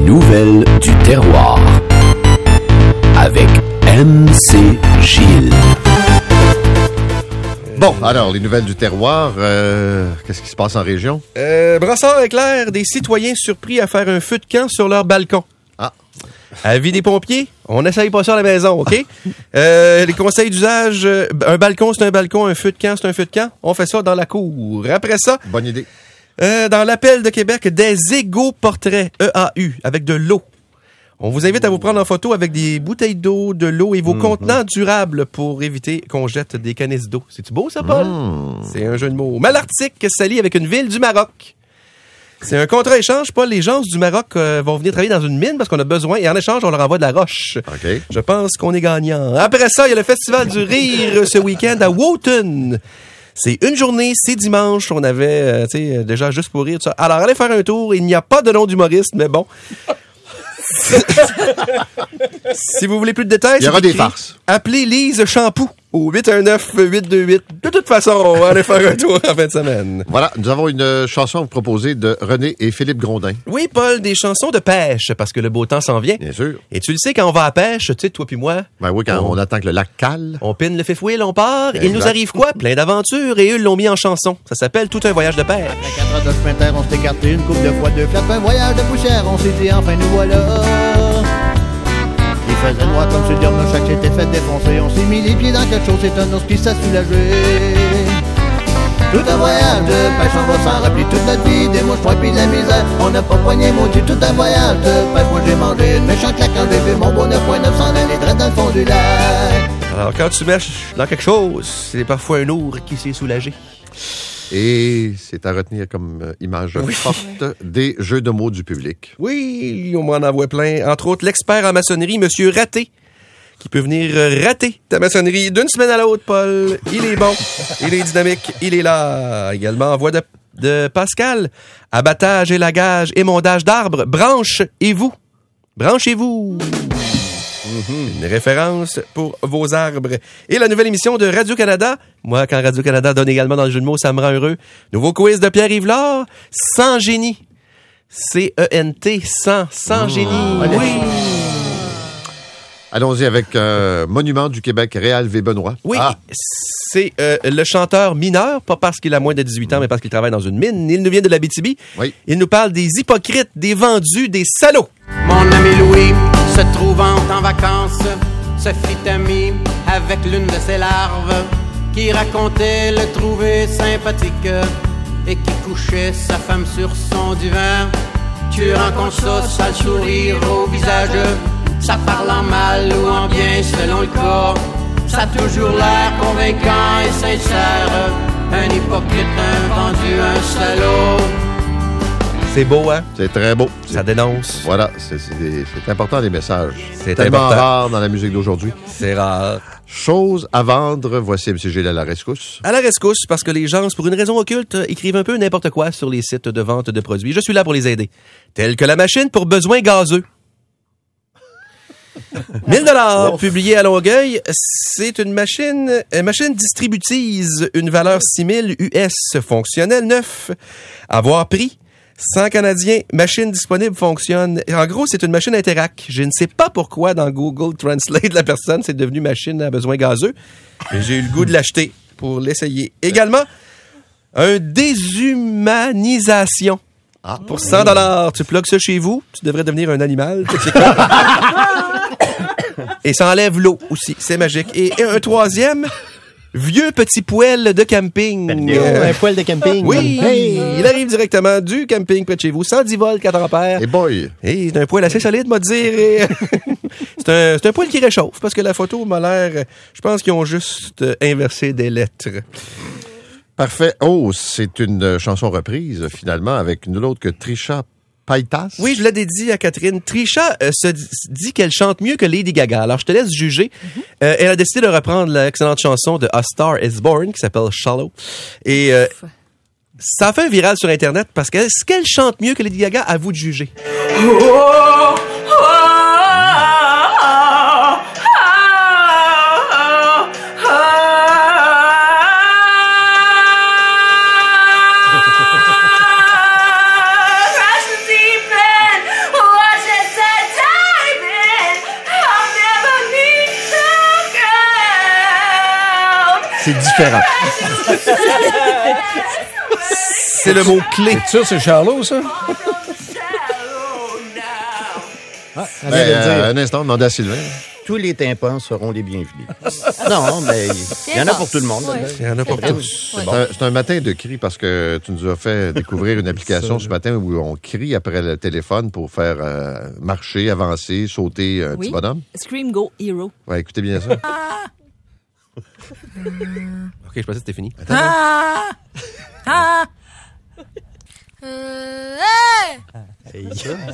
nouvelles du terroir avec MC Gilles. Bon, alors, les nouvelles du terroir, qu'est-ce qui se passe en région? Brassard éclair, des citoyens surpris à faire un feu de camp sur leur balcon. Ah. Avis des pompiers, on n'essaye pas ça à la maison, OK? Les conseils d'usage, un balcon, c'est un balcon, un feu de camp, c'est un feu de camp. On fait ça dans la cour. Après ça... Bonne idée. Dans l'appel de Québec, des égo-portraits, EAU, avec de l'eau. On vous invite à vous prendre en photo avec des bouteilles d'eau, de l'eau et vos contenants durables pour éviter qu'on jette des canisses d'eau. C'est-tu beau, ça, Paul? C'est un jeu de mots. Malartic s'allie avec une ville du Maroc. C'est un contrat-échange, Paul. Les gens du Maroc vont venir travailler dans une mine parce qu'on a besoin et en échange, on leur envoie de la roche. OK. Je pense qu'on est gagnant. Après ça, il y a le Festival du Rire ce week-end à Wotton. C'est une journée, c'est dimanche. On avait, déjà juste pour rire, tout ça. Alors, allez faire un tour. Il n'y a pas de nom d'humoriste, mais bon. Si vous voulez plus de détails, il y aura des farces. Appelez Lise Champoux au 819-828. De toute façon, on va aller faire un tour en fin de semaine. Voilà, nous avons une chanson à vous proposer de René et Philippe Grondin. Oui, Paul, des chansons de pêche, parce que le beau temps s'en vient. Bien sûr. Et tu le sais, quand on va à la pêche, tu sais, toi puis moi... Ben oui, quand on attend que le lac cale. On pine le fifth wheel, on part. Exact. Il nous arrive quoi? Plein d'aventures, et eux l'ont mis en chanson. Ça s'appelle Tout un voyage de pêche. À 4 heures de sprinter, on s'est écarté une couple de fois, 2 flats, un voyage de poussière, on s'est dit enfin nous voilà. Il faisait noir comme sur le diable, chaque s'était fait défoncer. On s'est mis les pieds dans quelque chose, c'est un os qui s'est soulagé. Tout un voyage de pêche, on va s'en rappeler toute notre vie. Des mouches, puis de la misère, on n'a pas poigné maudit. Tout un voyage de pêche, moi j'ai mangé une méchante claque quand j'ai vu mon beau 9.9 s'en aller droit dans le fond du lac. Alors, quand tu mèches dans quelque chose, c'est parfois un ours qui s'est soulagé. Et c'est à retenir comme image forte des jeux de mots du public. Oui, on m'en envoie plein. Entre autres, l'expert en maçonnerie, Monsieur Raté, qui peut venir rater ta maçonnerie d'une semaine à l'autre, Paul. Il est bon, il est dynamique, il est là. Également, en voix de Pascal, abattage, élagage, émondage d'arbres, branche et vous. Branchez-vous. Une référence pour vos arbres. Et la nouvelle émission de Radio-Canada. Moi, quand Radio-Canada donne également dans le jeu de mots, ça me rend heureux. Nouveau quiz de Pierre Yvelard. Sans génie. C-E-N-T. Sans génie. Oui. Allons-y avec Monument du Québec, Réal V. Benoît. Oui, c'est le chanteur mineur, pas parce qu'il a moins de 18 ans, mais parce qu'il travaille dans une mine. Il nous vient de l'Abitibi. Oui. Il nous parle des hypocrites, des vendus, des salauds. Mon ami Louis, se trouvant en vacances, se fit ami avec l'une de ses larves qui racontait le trouver sympathique et qui couchait sa femme sur son divan. Tu rencontres ça le sourire au visage, ça parle en mal ou en bien selon le cas. Ça a toujours l'air convaincant et sincère. Un hypocrite, un vendu, un salaud. C'est beau, hein? C'est très beau. Ça dénonce. Voilà, c'est important les messages. C'est tellement important. rare dans la musique d'aujourd'hui. C'est rare. Chose à vendre, voici M. Gilles à la rescousse. À la rescousse, parce que les gens, pour une raison occulte, écrivent un peu n'importe quoi sur les sites de vente de produits. Je suis là pour les aider. Telle que la machine pour besoins gazeux. 1000$, publié à Longueuil. C'est une machine distributise, une valeur 6000 US, fonctionnel neuf. Avoir prix 100 Canadiens, machine disponible, fonctionne. En gros, c'est une machine Interac. Je ne sais pas pourquoi dans Google Translate, la personne, c'est devenu machine à besoin gazeux. Mais j'ai eu le goût de l'acheter pour l'essayer. Également, un déshumanisation. Pour 100$. Tu plugues ça chez vous, tu devrais devenir un animal. Et ça enlève l'eau aussi. C'est magique. Et un troisième... Vieux petit poêle de camping. Un poêle de camping. Oui, hey. Il arrive directement du camping près de chez vous, 110 volts, 4 ampères. Et boy! Et c'est un poêle assez solide, m'a dire. C'est un poêle qui réchauffe, parce que la photo m'a l'air... Je pense qu'ils ont juste inversé des lettres. Parfait. Oh, c'est une chanson reprise, finalement, avec nul autre que Trisha Paytas. Oui, je l'ai dit à Catherine. Trisha se dit qu'elle chante mieux que Lady Gaga. Alors, je te laisse juger. Elle a décidé de reprendre l'excellente chanson de A Star Is Born, qui s'appelle Shallow. Et ça a fait un viral sur Internet parce que est-ce qu'elle chante mieux que Lady Gaga? À vous de juger. C'est différent. C'est le mot-clé. C'est sûr, c'est Charlot, ça? Elle vient de le dire. Un instant, demandez à Sylvain. Tous les tympans seront les bienvenus. Non, mais il y en a pour tout le monde. Ouais. Il y en a pour tous. Ouais. C'est un matin de cri parce que tu nous as fait découvrir une application ce matin où on crie après le téléphone pour faire marcher, avancer, sauter un petit bonhomme. Scream Go Hero. Ouais, écoutez bien ça. OK, je pensais que c'était fini. Hey.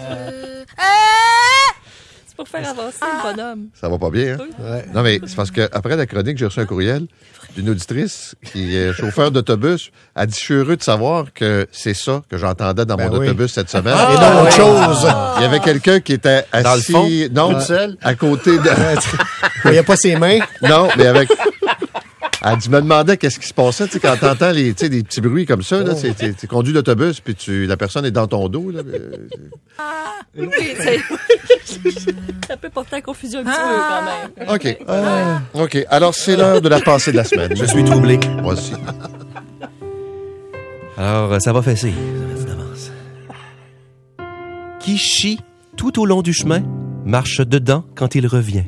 C'est pour faire avancer le bonhomme. Ça va pas bien, hein? Ouais. Non, mais c'est parce qu'après la chronique, j'ai reçu un courriel d'une auditrice qui est chauffeur d'autobus. Elle dit, je suis heureux de savoir que c'est ça que j'entendais dans mon oui. autobus cette semaine. Et dans autre chose. Il y avait quelqu'un qui était assis, Dans le fond? non, Toute seule? à côté de... Il n'y a pas ses mains. Non, mais avec... Elle dit, me demandait qu'est-ce qui se passait, tu sais, quand t'entends des petits bruits comme ça, là, tu conduis l'autobus, puis la personne est dans ton dos, là. Oui, ça peut porter à confusion un petit peu quand même. OK. OK. Alors, c'est l'heure de la pensée de la semaine. Je suis troublé. Moi aussi. Alors, ça va fesser. d'avance. Qui chie tout au long du chemin, marche dedans quand il revient.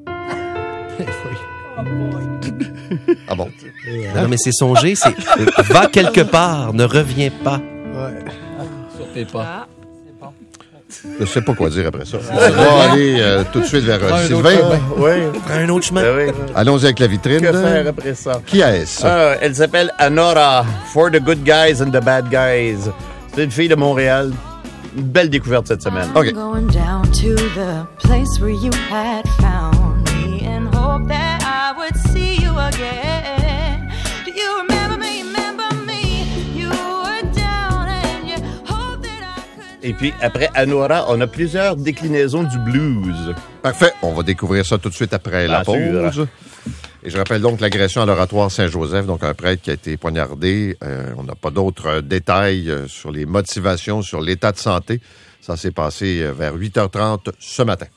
Ah bon? Non, mais c'est songer, c'est va quelque part, ne reviens pas. Sortez pas. Je sais pas quoi dire après ça. On va aller tout de suite vers Sylvain. Oui. Prends un autre chemin. Ben oui. Allons-y avec la vitrine. Que faire après ça? Qui est-ce? Elle s'appelle Anora, For the Good Guys and the Bad Guys. C'est une fille de Montréal. Une belle découverte cette semaine. OK. Going down to the place where you had found me and hope that I would see you again. Do you remember me? You were down and you hoped that I could. Et puis, après Anora, on a plusieurs déclinaisons du blues. Parfait. On va découvrir ça tout de suite après la Bien sûr. pause. Et je rappelle donc l'agression à l'oratoire Saint-Joseph, donc un prêtre qui a été poignardé. On n'a pas d'autres détails sur les motivations, sur l'état de santé. Ça s'est passé vers 8h30 ce matin.